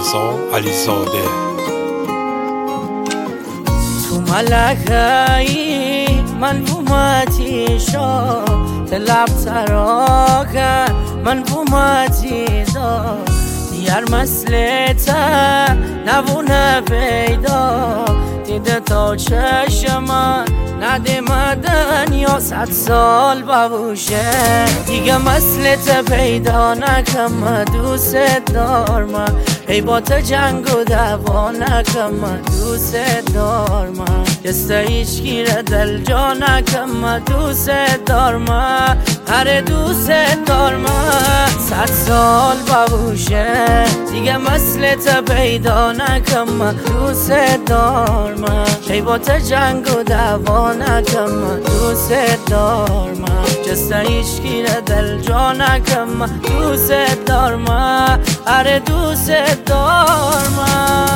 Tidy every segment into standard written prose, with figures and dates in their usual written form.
رضا علیزاده. تو ملکایی من بومتی شا تلاب تراکه من بومتی دا دیار مسلتا نبونه پیدا دیده تا چشم نده مدن یا 100 سال ببوشه دیگه مسلت پیدا نکم دوست دارم ای با تو جنگ و دعوا نکم دوست دارم دسته ایشگی را دل جا نکم دوست دارم هر دوست دارم 100 سال ببوشه دیگه مسلت پیدا نکم دوست دارم ای با تو جنگ و دعوا نکم دوست دارم جسته ایشگی را دل جا نکم دوست دارم هر دوست دارم.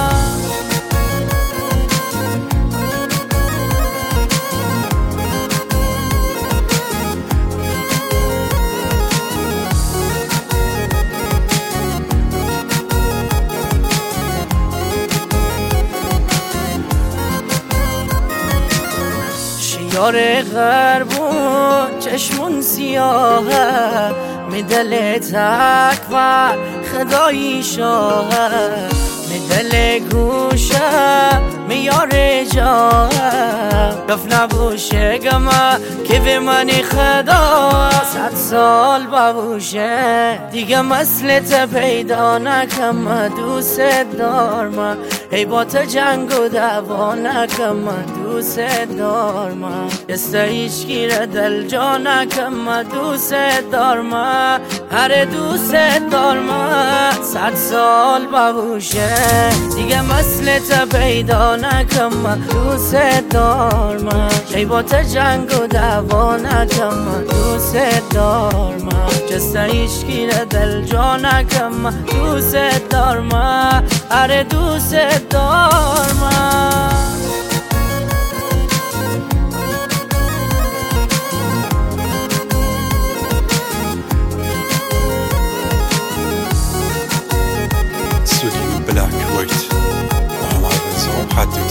شیار غربون چشمون سیاهه می دل تکبر خدایی شاهه می دل گوشه میار جاه گفت نبوشه گمه که به منی خدا 100 سال ببوشه دیگه مسلت پیدا نکم دوست دارم ای با تو جنگ و دعوا نکم دوست دارم دسته ایشگی را دل جا نکم دوست دارم هر دوست دارم 100 سال ببوشه دیگه مسلت پیدا نکم دوست دارم ای با تو جنگ و دعوا نکم دوست دارم جسته ایشگی را دل جا نکم دوست دارم هر دوست دارم. استودیو بلک وایت محمد رضا حدی.